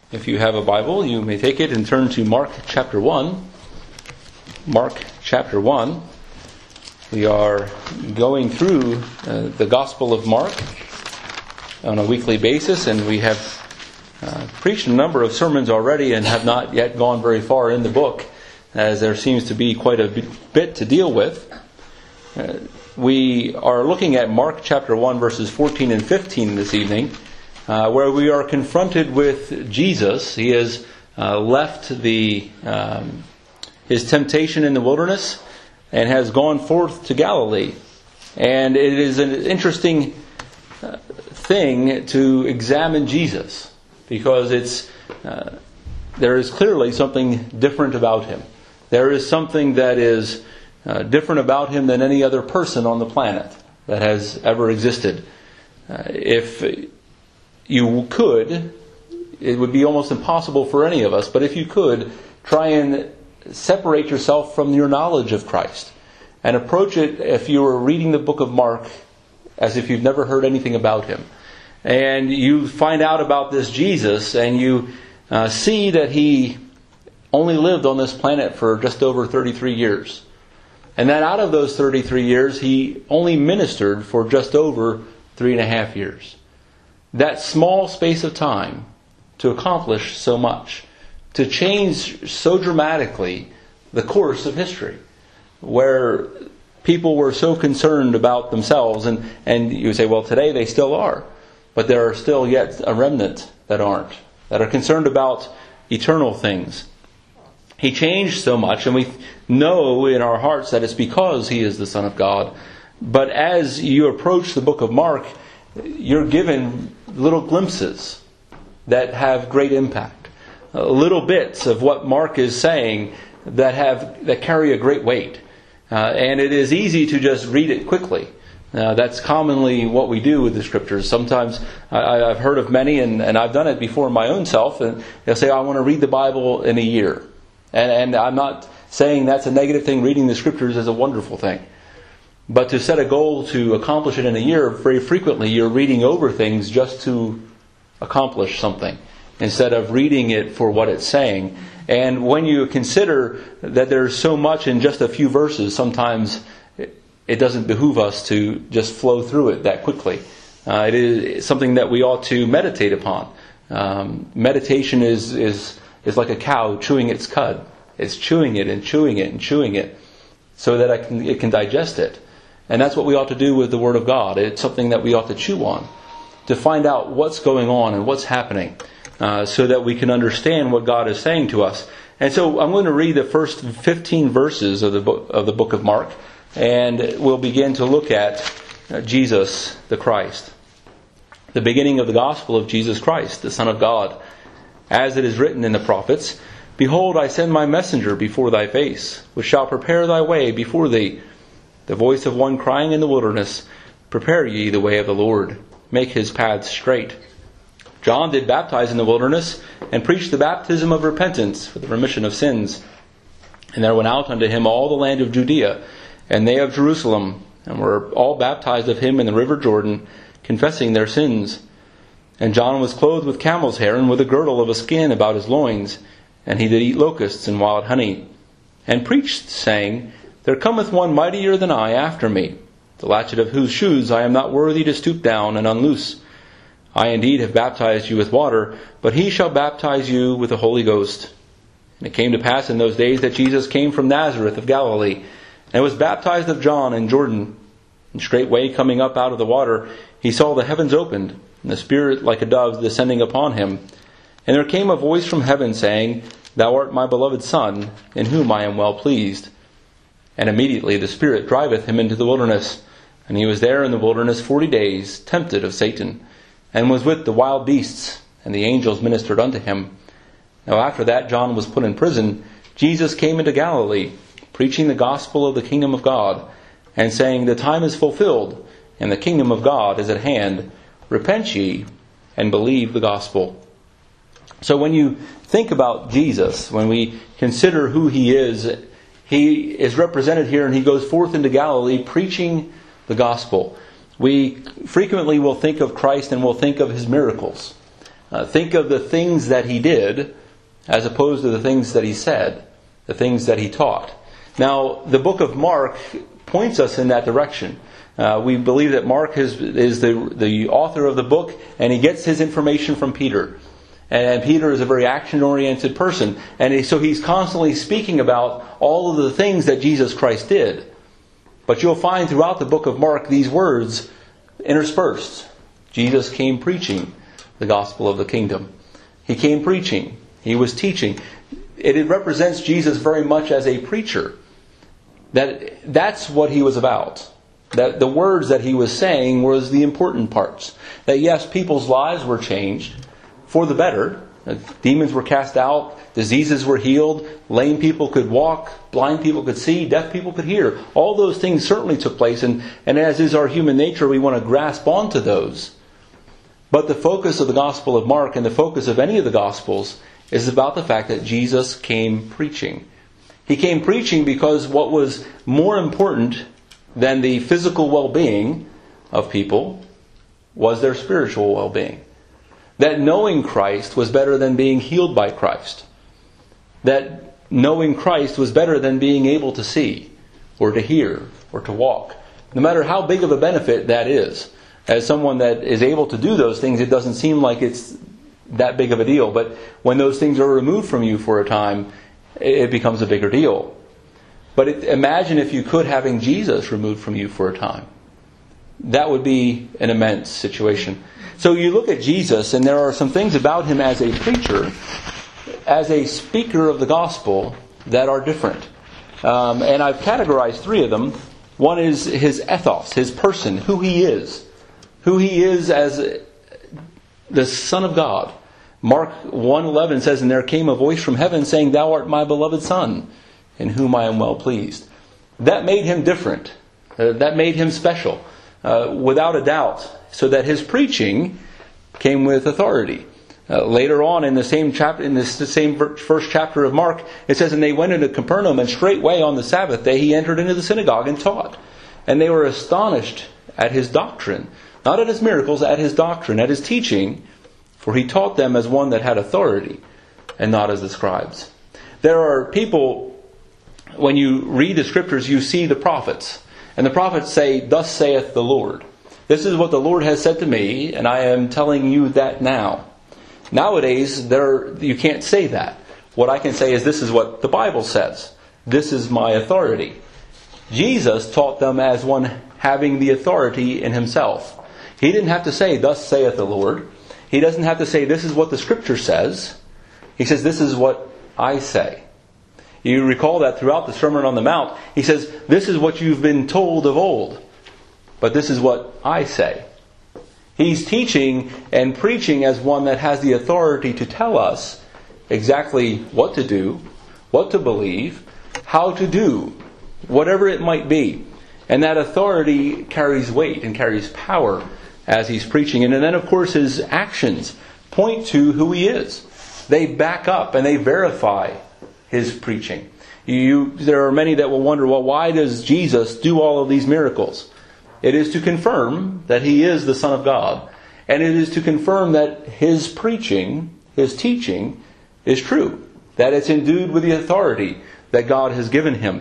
If you have a Bible, you may take it and turn to Mark chapter 1. Mark chapter 1. We are going through the Gospel of Mark on a weekly basis, and we have preached a number of sermons already and have not yet gone very far in the book, as there seems to be quite a bit to deal with. We are looking at Mark chapter 1 verses 14 and 15 this evening, where we are confronted with Jesus. He has left his temptation in the wilderness and has gone forth to Galilee. And it is an interesting thing to examine Jesus, because there is clearly something different about him. There is something that is different about him than any other person on the planet that has ever existed. If you could, it would be almost impossible for any of us, but if you could, try and separate yourself from your knowledge of Christ and approach it, if you were reading the book of Mark, as if you've never heard anything about him. And you find out about this Jesus, and you see that he only lived on this planet for just over 33 years. And that out of those 33 years, he only ministered for just over 3.5 years. That small space of time to accomplish so much, to change so dramatically the course of history, where people were so concerned about themselves, and you say, well, today they still are, but there are still yet a remnant that aren't, that are concerned about eternal things. He changed so much, and we know in our hearts that it's because he is the Son of God. But as you approach the book of Mark, you're given little glimpses that have great impact. Little bits of what Mark is saying that carry a great weight. And it is easy to just read it quickly. That's commonly what we do with the Scriptures. Sometimes I've heard of many, and I've done it before my own self, and they'll say, I want to read the Bible in a year. And I'm not saying that's a negative thing. Reading the Scriptures is a wonderful thing. But to set a goal to accomplish it in a year, very frequently you're reading over things just to accomplish something, instead of reading it for what it's saying. And when you consider that there's so much in just a few verses, sometimes it doesn't behoove us to just flow through it that quickly. It is something that we ought to meditate upon. Meditation is like a cow chewing its cud. It's chewing it and chewing it and chewing it so that it can digest it. And that's what we ought to do with the Word of God. It's something that we ought to chew on, to find out what's going on and what's happening, so that we can understand what God is saying to us. And so I'm going to read the first 15 verses of the book of Mark, and we'll begin to look at Jesus the Christ. The beginning of the gospel of Jesus Christ, the Son of God. As it is written in the prophets, Behold, I send my messenger before thy face, which shall prepare thy way before thee. The voice of one crying in the wilderness, Prepare ye the way of the Lord, make his paths straight. John did baptize in the wilderness, and preached the baptism of repentance for the remission of sins. And there went out unto him all the land of Judea, and they of Jerusalem, and were all baptized of him in the river Jordan, confessing their sins. And John was clothed with camel's hair, and with a girdle of a skin about his loins, and he did eat locusts and wild honey, and preached, saying, There cometh one mightier than I after me, the latchet of whose shoes I am not worthy to stoop down and unloose. I indeed have baptized you with water, but he shall baptize you with the Holy Ghost. And it came to pass in those days that Jesus came from Nazareth of Galilee, and was baptized of John in Jordan. And straightway coming up out of the water, he saw the heavens opened, and the Spirit like a dove descending upon him. And there came a voice from heaven, saying, Thou art my beloved Son, in whom I am well pleased. And immediately the Spirit driveth him into the wilderness. And he was there in the wilderness 40 days, tempted of Satan, and was with the wild beasts, and the angels ministered unto him. Now after that John was put in prison, Jesus came into Galilee, preaching the gospel of the kingdom of God, and saying, The time is fulfilled, and the kingdom of God is at hand. Repent ye, and believe the gospel. So when you think about Jesus, when we consider who he is represented here, and he goes forth into Galilee preaching the gospel. We frequently will think of Christ and we'll think of his miracles. Think of the things that he did as opposed to the things that he said, the things that he taught. Now, the book of Mark points us in that direction. We believe that Mark is the author of the book, and he gets his information from Peter. And Peter is a very action-oriented person. And so he's constantly speaking about all of the things that Jesus Christ did. But you'll find throughout the book of Mark these words interspersed. Jesus came preaching the gospel of the kingdom. He came preaching. He was teaching. It represents Jesus very much as a preacher. That's what he was about. That the words that he was saying was the important parts. That yes, people's lives were changed for the better. Demons were cast out, diseases were healed, lame people could walk, blind people could see, deaf people could hear. All those things certainly took place, and as is our human nature, we want to grasp onto those. But the focus of the Gospel of Mark and the focus of any of the Gospels is about the fact that Jesus came preaching. He came preaching because what was more important than the physical well-being of people was their spiritual well-being. That knowing Christ was better than being healed by Christ. That knowing Christ was better than being able to see or to hear or to walk. No matter how big of a benefit that is. As someone that is able to do those things, it doesn't seem like it's that big of a deal. But when those things are removed from you for a time, it becomes a bigger deal. But imagine if you could having Jesus removed from you for a time. That would be an immense situation. So you look at Jesus, and there are some things about him as a preacher, as a speaker of the gospel, that are different. And I've categorized three of them. One is his ethos, his person, who he is. Who he is as the Son of God. Mark 1:11 says, "And there came a voice from heaven saying, 'Thou art my beloved Son, in whom I am well pleased.'" That made him different. That made him special, without a doubt. So that his preaching came with authority. Later on in the same chapter, in this the same first chapter of Mark, it says, "And they went into Capernaum, and straightway on the Sabbath day he entered into the synagogue and taught. And they were astonished at his doctrine." Not at his miracles, at his doctrine, at his teaching. For he taught them as one that had authority, and not as the scribes. There are people, when you read the scriptures, you see the prophets. And the prophets say, "Thus saith the Lord." This is what the Lord has said to me, and I am telling you that now. Nowadays, you can't say that. What I can say is, this is what the Bible says. This is my authority. Jesus taught them as one having the authority in himself. He didn't have to say, "Thus saith the Lord." He doesn't have to say, "This is what the Scripture says." He says, "This is what I say." You recall that throughout the Sermon on the Mount, he says, "This is what you've been told of old, but this is what I say." He's teaching and preaching as one that has the authority to tell us exactly what to do, what to believe, how to do, whatever it might be. And that authority carries weight and carries power as he's preaching. And then, of course, his actions point to who he is. They back up and they verify his preaching. There are many that will wonder, well, why does Jesus do all of these miracles? It is to confirm that he is the Son of God. And it is to confirm that his preaching, his teaching, is true. That it's endued with the authority that God has given him.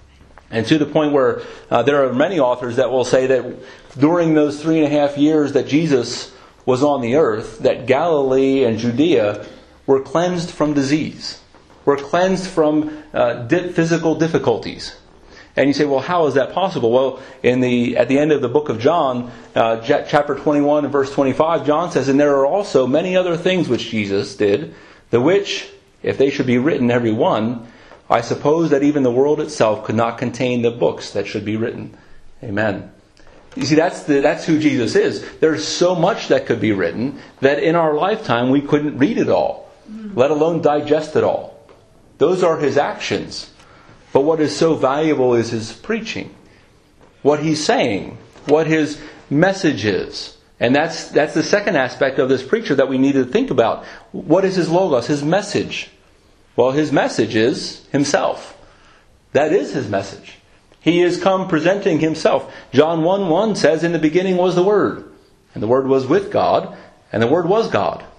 And to the point where there are many authors that will say that during those 3.5 years that Jesus was on the earth, that Galilee and Judea were cleansed from disease, were cleansed from physical difficulties. And you say, well, how is that possible? Well, at the end of the book of John, chapter 21 and verse 25, John says, "And there are also many other things which Jesus did, the which, if they should be written every one, I suppose that even the world itself could not contain the books that should be written." Amen. You see, that's who Jesus is. There's so much that could be written that in our lifetime we couldn't read it all, let alone digest it all. Those are his actions. But what is so valuable is his preaching. What he's saying. What his message is. And that's the second aspect of this preacher that we need to think about. What is his logos, his message? Well, his message is himself. That is his message. He is come presenting himself. John 1:1 says, "In the beginning was the Word, and the Word was with God, and the Word was God."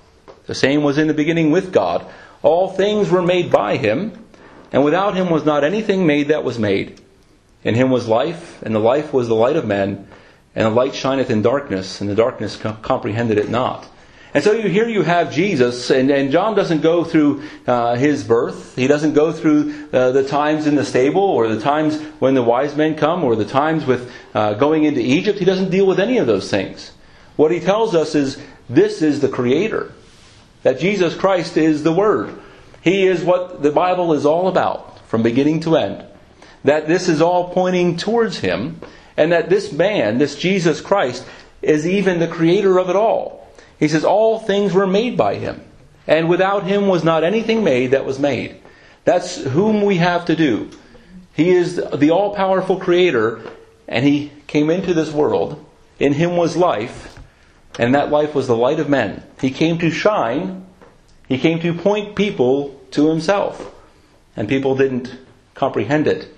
The same was in the beginning with God. All things were made by him, and without him was not anything made that was made. In him was life, and the life was the light of men. And the light shineth in darkness, and the darkness comprehended it not. And so here you have Jesus, and John doesn't go through his birth. He doesn't go through the times in the stable, or the times when the wise men come, or the times with going into Egypt. He doesn't deal with any of those things. What he tells us is, this is the Creator. That Jesus Christ is the Word. He is what the Bible is all about, from beginning to end. That this is all pointing towards Him. And that this man, this Jesus Christ, is even the creator of it all. He says, all things were made by him. And without him was not anything made that was made. That's whom we have to do. He is the all-powerful creator, and he came into this world. In him was life, and that life was the light of men. He came to shine. He came to point people to himself. And people didn't comprehend it.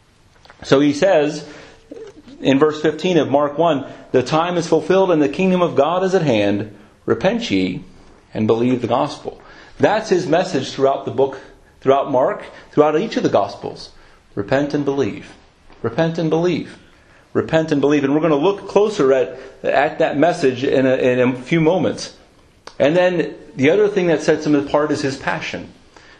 So he says, in verse 15 of Mark 1, the time is fulfilled and the kingdom of God is at hand. Repent ye and believe the gospel. That's his message throughout the book, throughout Mark, throughout each of the gospels. Repent and believe. Repent and believe. Repent and believe. And we're going to look closer at that message in a few moments. And then the other thing that sets him apart is his passion.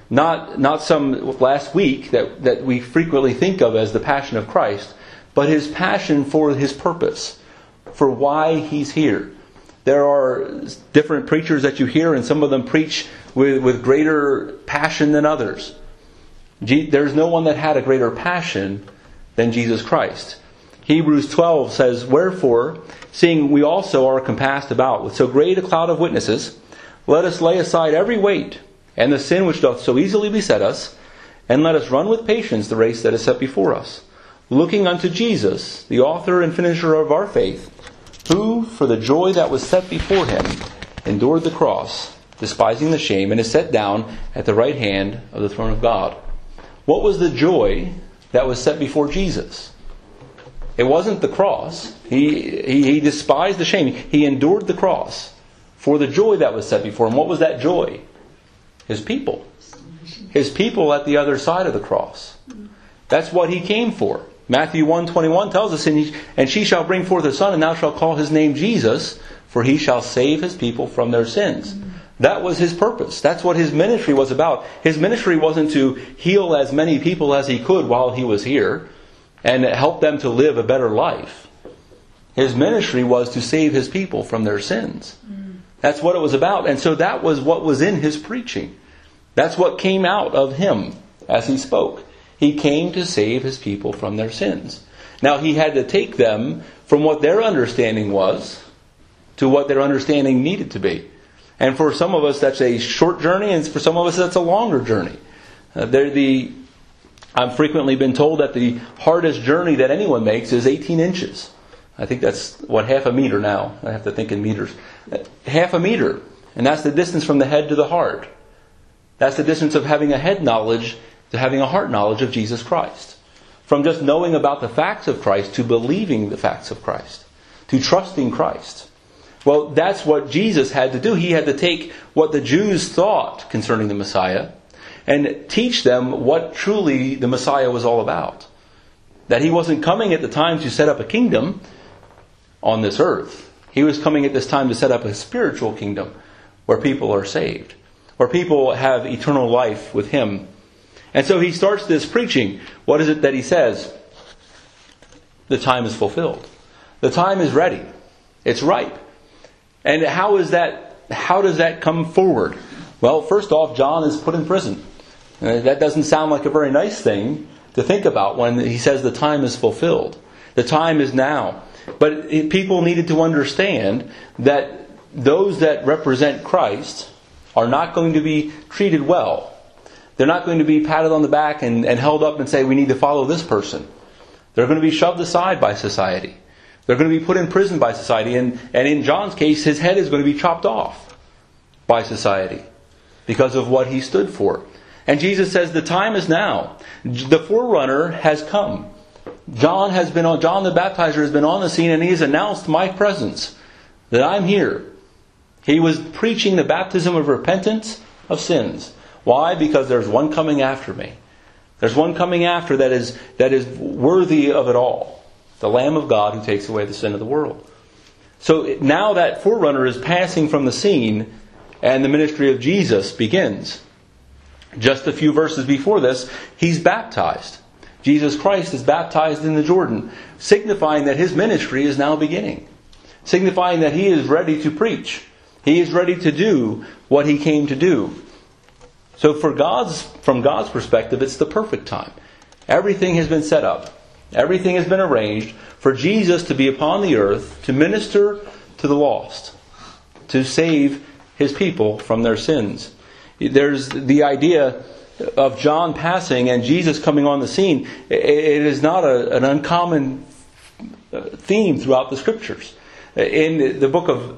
Not some last week that we frequently think of as the passion of Christ, but his passion for his purpose, for why he's here. There are different preachers that you hear, and some of them preach with greater passion than others. There's no one that had a greater passion than Jesus Christ. Hebrews 12 says, wherefore, seeing we also are compassed about with so great a cloud of witnesses, let us lay aside every weight, and the sin which doth so easily beset us, and let us run with patience the race that is set before us, looking unto Jesus, the author and finisher of our faith, who, for the joy that was set before him, endured the cross, despising the shame, and is set down at the right hand of the throne of God. What was the joy that was set before Jesus? It wasn't the cross. He despised the shame. He endured the cross for the joy that was set before him. What was that joy? His people. His people at the other side of the cross. That's what he came for. Matthew 1:21 tells us, and she shall bring forth a son, and thou shalt call his name Jesus, for he shall save his people from their sins. That was his purpose. That's what his ministry was about. His ministry wasn't to heal as many people as he could while he was here and help them to live a better life. His ministry was to save his people from their sins. That's what it was about. And so that was what was in his preaching. That's what came out of him as he spoke. He came to save his people from their sins. Now he had to take them from what their understanding was to what their understanding needed to be. And for some of us that's a short journey, and for some of us that's a longer journey. I've frequently been told that the hardest journey that anyone makes is 18 inches. I think that's, half a meter now. I have to think in meters. Half a meter. And that's the distance from the head to the heart. That's the distance of having a head knowledge to having a heart knowledge of Jesus Christ. From just knowing about the facts of Christ to believing the facts of Christ. To trusting Christ. Well, that's what Jesus had to do. He had to take what the Jews thought concerning the Messiah and teach them what truly the Messiah was all about. That he wasn't coming at the time to set up a kingdom on this earth. He was coming at this time to set up a spiritual kingdom where people are saved. Where people have eternal life with him. And so he starts this preaching. What is it that he says? The time is fulfilled. The time is ready. It's ripe. And how does that come forward? Well, first off, John is put in prison. That doesn't sound like a very nice thing to think about when he says the time is fulfilled. The time is now. But people needed to understand that those that represent Christ are not going to be treated well. They're not going to be patted on the back and held up and say, we need to follow this person. They're going to be shoved aside by society. They're going to be put in prison by society. And in John's case, his head is going to be chopped off by society because of what he stood for. And Jesus says the time is now. The forerunner has come. John the Baptizer has been on the scene, and he has announced my presence, that I'm here. He was preaching the baptism of repentance of sins. Why? Because there's one coming after me. There's one coming after that is worthy of it all. The Lamb of God who takes away the sin of the world. So now that forerunner is passing from the scene and the ministry of Jesus begins. Just a few verses before this, he's baptized. Jesus Christ is baptized in the Jordan, signifying that his ministry is now beginning. Signifying that he is ready to preach. He is ready to do what he came to do. So from God's perspective, it's the perfect time. Everything has been set up. Everything has been arranged for Jesus to be upon the earth to minister to the lost, to save his people from their sins. There's the idea of John passing and Jesus coming on the scene. It is not an uncommon theme throughout the Scriptures. In the book of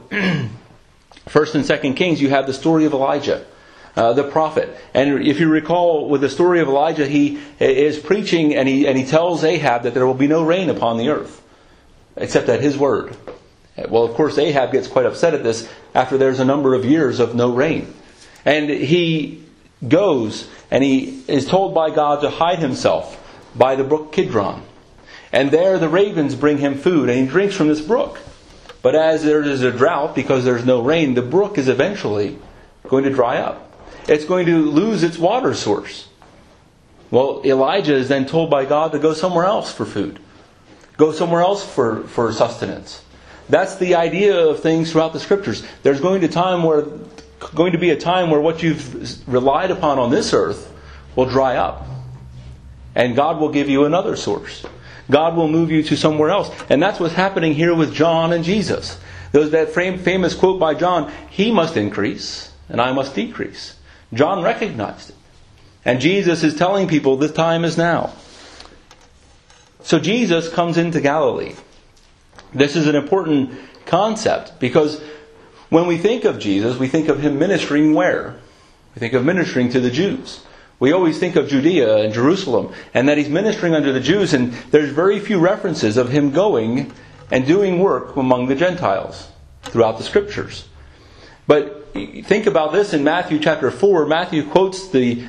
1st and 2nd Kings, you have the story of Elijah, the prophet. And if you recall, with the story of Elijah, he is preaching and he tells Ahab that there will be no rain upon the earth, except at his word. Well, of course, Ahab gets quite upset at this after there's a number of years of no rain. And he goes and he is told by God to hide himself by the brook Kidron. And there the ravens bring him food and he drinks from this brook. But as there is a drought because there's no rain, the brook is eventually going to dry up. It's going to lose its water source. Well, Elijah is then told by God to go somewhere else for food. Go somewhere else for sustenance. That's the idea of things throughout the Scriptures. There's going to be a time where what you've relied upon on this earth will dry up. And God will give you another source. God will move you to somewhere else. And that's what's happening here with John and Jesus. There's that famous quote by John, "He must increase and I must decrease." John recognized it. And Jesus is telling people this time is now. So Jesus comes into Galilee. This is an important concept because when we think of Jesus, we think of him ministering where? We think of ministering to the Jews. We always think of Judea and Jerusalem and that he's ministering unto the Jews, and there's very few references of him going and doing work among the Gentiles throughout the Scriptures. But think about this in Matthew chapter 4. Matthew quotes the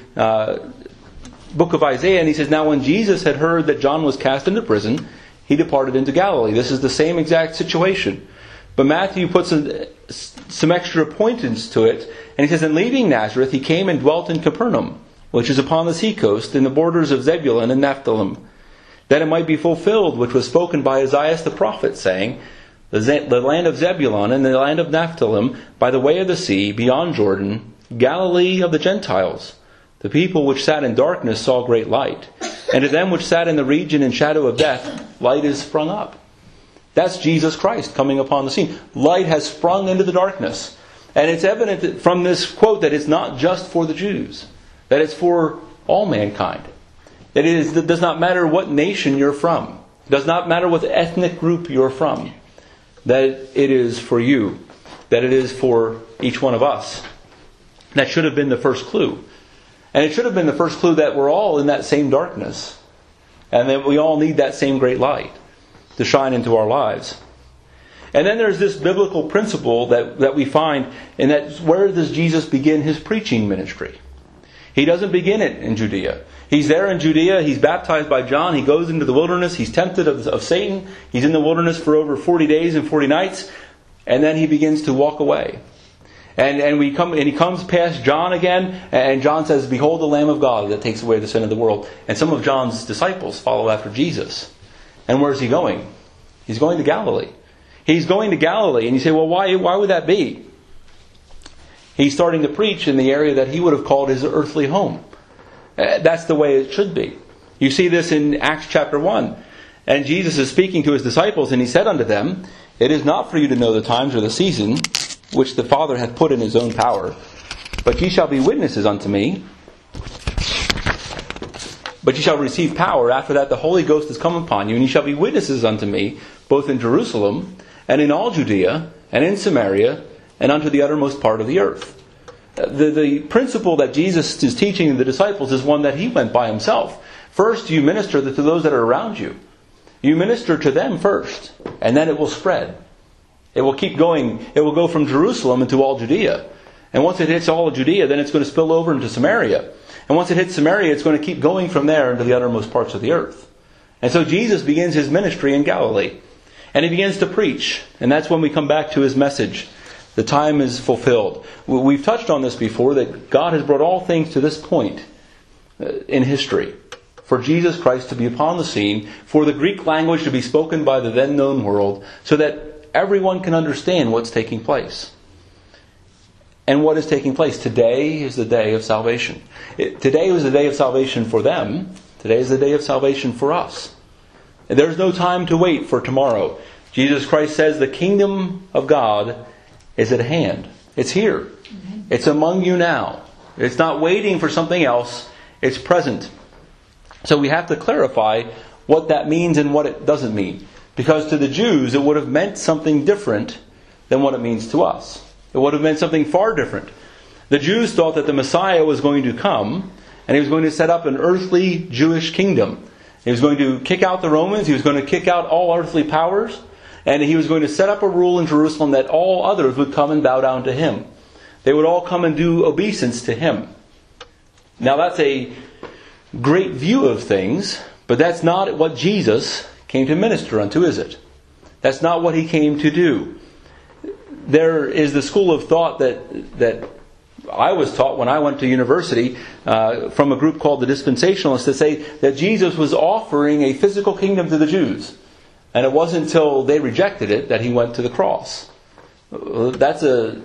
book of Isaiah and he says, "Now when Jesus had heard that John was cast into prison, he departed into Galilee." This is the same exact situation. But Matthew puts some extra pointance to it. And he says, "And leaving Nazareth, he came and dwelt in Capernaum, which is upon the seacoast, in the borders of Zebulun and Naphtali, that it might be fulfilled, which was spoken by Isaiah the prophet, saying, the land of Zebulun and the land of Naphtali, by the way of the sea, beyond Jordan, Galilee of the Gentiles. The people which sat in darkness saw great light. And to them which sat in the region and shadow of death, light is sprung up." That's Jesus Christ coming upon the scene. Light has sprung into the darkness. And it's evident from this quote that it's not just for the Jews. That it's for all mankind. That it does not matter what nation you're from. It does not matter what ethnic group you're from. That it is for you. That it is for each one of us. That should have been the first clue. And it should have been the first clue that we're all in that same darkness. And that we all need that same great light to shine into our lives. And then there's this biblical principle that we find, and that's where does Jesus begin his preaching ministry? He doesn't begin it in Judea. He's there in Judea, he's baptized by John, he goes into the wilderness, he's tempted of Satan, he's in the wilderness for over 40 days and 40 nights, and then he begins to walk away. And he comes past John again, and John says, "Behold the Lamb of God that takes away the sin of the world." And some of John's disciples follow after Jesus. And where's he going? He's going to Galilee. He's going to Galilee. And you say, well, why would that be? He's starting to preach in the area that he would have called his earthly home. That's the way it should be. You see this in Acts chapter 1. And Jesus is speaking to his disciples, and he said unto them, "It is not for you to know the times or the season, which the Father hath put in his own power. But ye shall be witnesses unto me. But ye shall receive power. After that the Holy Ghost is come upon you, and ye shall be witnesses unto me, both in Jerusalem, and in all Judea, and in Samaria, and unto the uttermost part of the earth." The principle that Jesus is teaching the disciples is one that he went by himself. First, you minister to those that are around you. You minister to them first, and then it will spread. It will keep going. It will go from Jerusalem into all Judea. And once it hits all of Judea, then it's going to spill over into Samaria. And once it hits Samaria, it's going to keep going from there into the uttermost parts of the earth. And so Jesus begins his ministry in Galilee. And he begins to preach. And that's when we come back to his message. The time is fulfilled. We've touched on this before, that God has brought all things to this point in history. For Jesus Christ to be upon the scene, for the Greek language to be spoken by the then known world, so that everyone can understand what's taking place. And what is taking place? Today is the day of salvation. Today was the day of salvation for them. Today is the day of salvation for us. And there's no time to wait for tomorrow. Jesus Christ says the kingdom of God is at hand. It's here. It's among you now. It's not waiting for something else. It's present. So we have to clarify what that means and what it doesn't mean. Because to the Jews it would have meant something different than what it means to us. It would have meant something far different. The Jews thought that the Messiah was going to come and he was going to set up an earthly Jewish kingdom. He was going to kick out the Romans. He was going to kick out all earthly powers. And he was going to set up a rule in Jerusalem that all others would come and bow down to him. They would all come and do obeisance to him. Now that's a great view of things, but that's not what Jesus came to minister unto, is it? That's not what he came to do. There is the school of thought that I was taught when I went to university from a group called the Dispensationalists, to say that Jesus was offering a physical kingdom to the Jews. And it wasn't until they rejected it that he went to the cross. That's a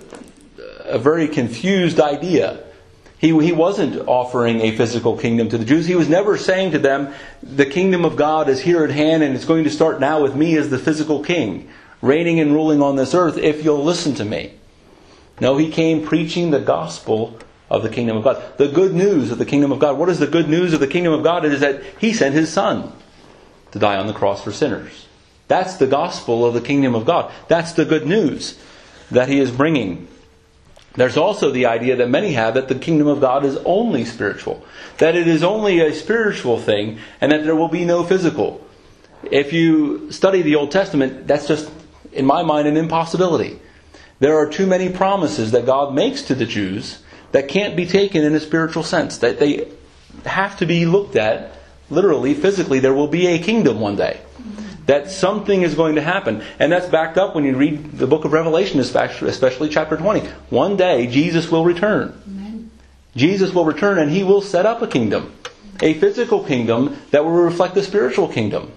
very confused idea. He wasn't offering a physical kingdom to the Jews. He was never saying to them, the kingdom of God is here at hand and it's going to start now with me as the physical king, reigning and ruling on this earth if you'll listen to me. No, he came preaching the gospel of the kingdom of God. The good news of the kingdom of God. What is the good news of the kingdom of God? It is that he sent his son to die on the cross for sinners. That's the gospel of the kingdom of God. That's the good news that he is bringing. There's also the idea that many have that the kingdom of God is only spiritual. That it is only a spiritual thing and that there will be no physical. If you study the Old Testament, that's just, in my mind, an impossibility. There are too many promises that God makes to the Jews that can't be taken in a spiritual sense. That they have to be looked at literally, physically. There will be a kingdom one day. That something is going to happen. And that's backed up when you read the book of Revelation, especially chapter 20. One day Jesus will return. Amen. Jesus will return and he will set up a kingdom. A physical kingdom that will reflect the spiritual kingdom.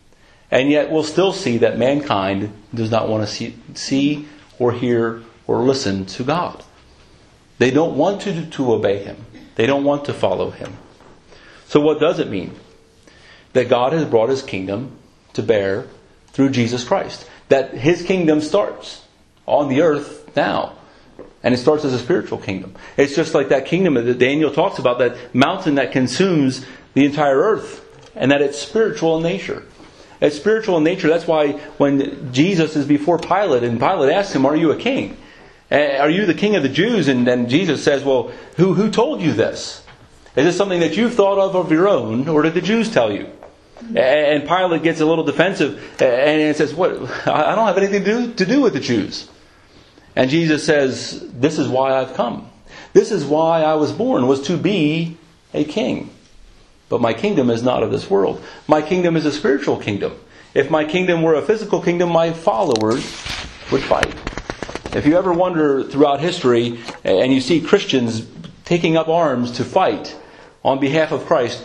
And yet we'll still see that mankind does not want to see or hear or listen to God. They don't want to obey him. They don't want to follow him. So what does it mean? That God has brought his kingdom to bear through Jesus Christ. That his kingdom starts on the earth now. And it starts as a spiritual kingdom. It's just like that kingdom that Daniel talks about, that mountain that consumes the entire earth. And that it's spiritual in nature. It's spiritual in nature. That's why when Jesus is before Pilate, and Pilate asks him, are you a king? Are you the king of the Jews? And then Jesus says, well, who told you this? Is this something that you've thought of your own, or did the Jews tell you? And Pilate gets a little defensive and says, "What? I don't have anything to do with the Jews." And Jesus says, "This is why I've come. This is why I was born, was to be a king. But my kingdom is not of this world. My kingdom is a spiritual kingdom. If my kingdom were a physical kingdom, my followers would fight." If you ever wonder throughout history and you see Christians taking up arms to fight on behalf of Christ,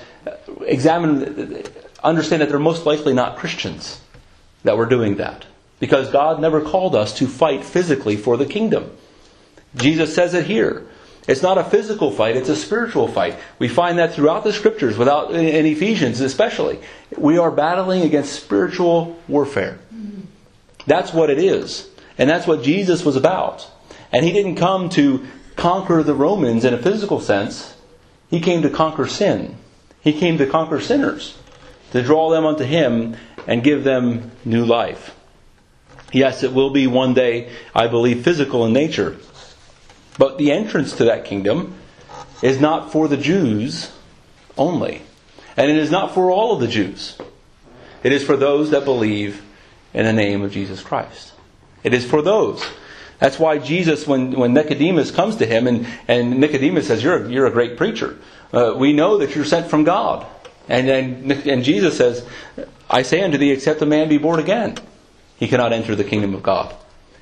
understand that they're most likely not Christians that were doing that. Because God never called us to fight physically for the kingdom. Jesus says it here. It's not a physical fight, it's a spiritual fight. We find that throughout the scriptures, in Ephesians especially. We are battling against spiritual warfare. That's what it is. And that's what Jesus was about. And he didn't come to conquer the Romans in a physical sense. He came to conquer sin. He came to conquer sinners, to draw them unto him and give them new life. Yes, it will be one day, I believe, physical in nature. But the entrance to that kingdom is not for the Jews only. And it is not for all of the Jews. It is for those that believe in the name of Jesus Christ. It is for those. That's why Jesus, when Nicodemus comes to him, and Nicodemus says, you're a great preacher. We know that you're sent from God. And Jesus says, I say unto thee, except a man be born again, he cannot enter the kingdom of God.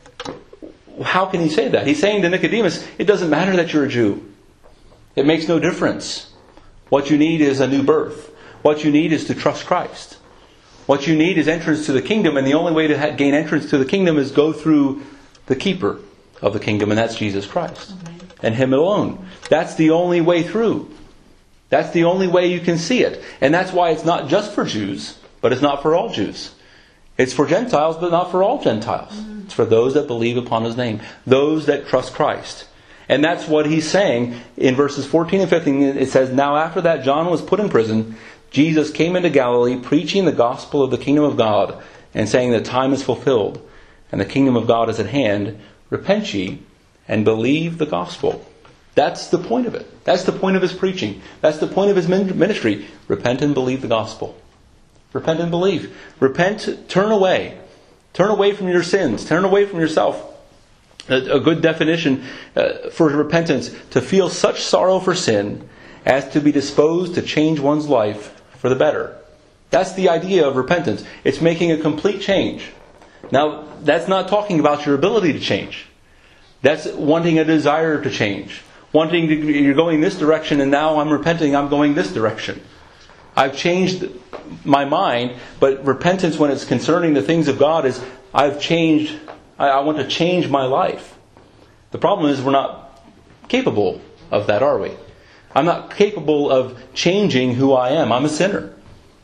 How can he say that? He's saying to Nicodemus, it doesn't matter that you're a Jew. It makes no difference. What you need is a new birth. What you need is to trust Christ. What you need is entrance to the kingdom, and the only way to gain entrance to the kingdom is go through the keeper of the kingdom, and that's Jesus Christ. And Him alone. That's the only way through. That's the only way you can see it. And that's why it's not just for Jews, but it's not for all Jews. It's for Gentiles, but not for all Gentiles. It's for those that believe upon His name. Those that trust Christ. And that's what He's saying in verses 14 and 15. It says, Now after that John was put in prison, Jesus came into Galilee, preaching the gospel of the kingdom of God, and saying, The time is fulfilled, and the kingdom of God is at hand. Repent ye, and believe the gospel. That's the point of it. That's the point of His preaching. That's the point of His ministry. Repent and believe the gospel. Repent and believe. Repent, turn away. Turn away from your sins. Turn away from yourself. A good definition for repentance, to feel such sorrow for sin as to be disposed to change one's life for the better. That's the idea of repentance. It's making a complete change. Now, that's not talking about your ability to change. That's wanting a desire to change. You're going this direction, and now I'm repenting, I'm going this direction. I've changed my mind, but repentance when it's concerning the things of God is, I've changed, I want to change my life. The problem is we're not capable of that, are we? I'm not capable of changing who I am. I'm a sinner.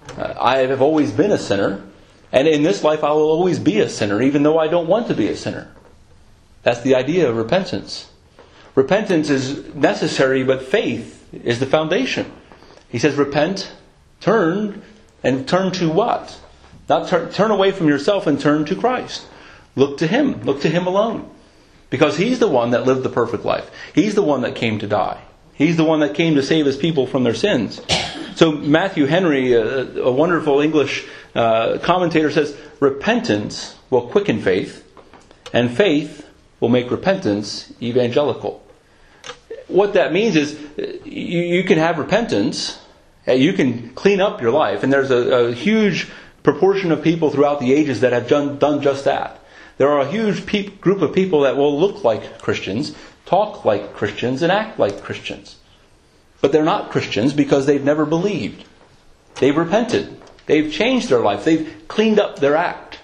I have always been a sinner, and in this life I will always be a sinner, even though I don't want to be a sinner. That's the idea of repentance. Repentance is necessary, but faith is the foundation. He says, repent, turn, and turn to what? Not turn away from yourself and turn to Christ. Look to Him. Look to Him alone. Because He's the one that lived the perfect life. He's the one that came to die. He's the one that came to save His people from their sins. So Matthew Henry, a wonderful English commentator, says, repentance will quicken faith, and faith will make repentance evangelical. What that means is you can have repentance, you can clean up your life, and there's a huge proportion of people throughout the ages that have done just that. There are a huge group of people that will look like Christians, talk like Christians, and act like Christians. But they're not Christians because they've never believed. They've repented. They've changed their life. They've cleaned up their act.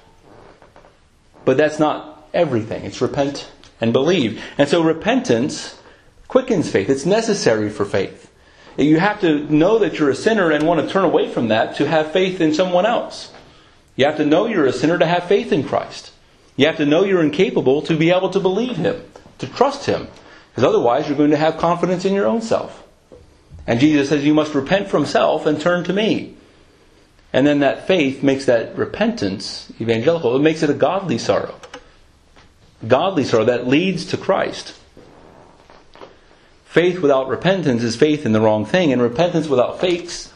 But that's not everything. It's repent and believe. And so repentance quickens faith. It's necessary for faith. You have to know that you're a sinner and want to turn away from that to have faith in someone else. You have to know you're a sinner to have faith in Christ. You have to know you're incapable to be able to believe Him, to trust Him. Because otherwise you're going to have confidence in your own self. And Jesus says you must repent from self and turn to me. And then that faith makes that repentance evangelical. It makes it a godly sorrow. Godly sorrow that leads to Christ. Faith without repentance is faith in the wrong thing. And repentance without faith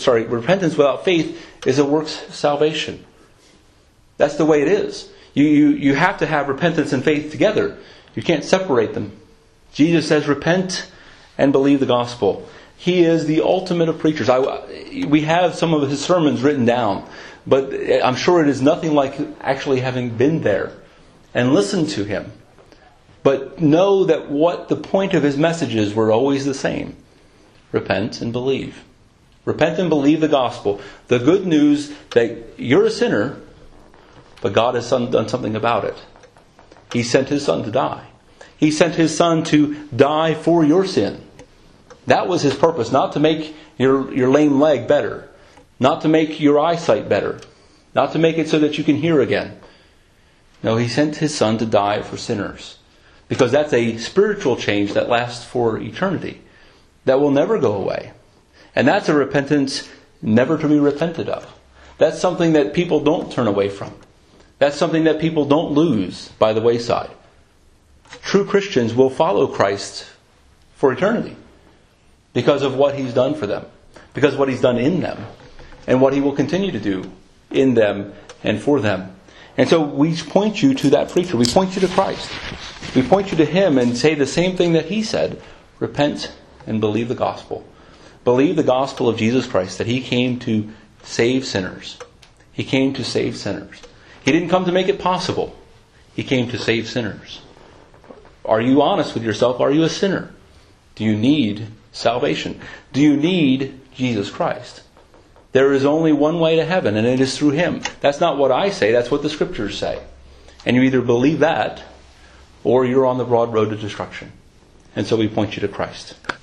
is a works salvation. That's the way it is. You have to have repentance and faith together. You can't separate them. Jesus says, repent and believe the gospel. He is the ultimate of preachers. We have some of His sermons written down, but I'm sure it is nothing like actually having been there and listened to Him. But know that what the point of His messages were always the same. Repent and believe. Repent and believe the gospel. The good news that you're a sinner, but God has done something about it. He sent His Son to die. He sent His Son to die for your sin. That was His purpose, not to make your lame leg better, not to make your eyesight better, not to make it so that you can hear again. No, He sent His Son to die for sinners. Because that's a spiritual change that lasts for eternity, that will never go away. And that's a repentance never to be repented of. That's something that people don't turn away from. That's something that people don't lose by the wayside. True Christians will follow Christ for eternity because of what He's done for them, because of what He's done in them, and what He will continue to do in them and for them. And so we point you to that preacher. We point you to Christ. We point you to Him and say the same thing that He said. Repent and believe the gospel. Believe the gospel of Jesus Christ, that He came to save sinners. He came to save sinners. He didn't come to make it possible. He came to save sinners. Are you honest with yourself? Are you a sinner? Do you need salvation? Do you need Jesus Christ? There is only one way to heaven, and it is through Him. That's not what I say, that's what the Scriptures say. And you either believe that, or you're on the broad road to destruction. And so we point you to Christ.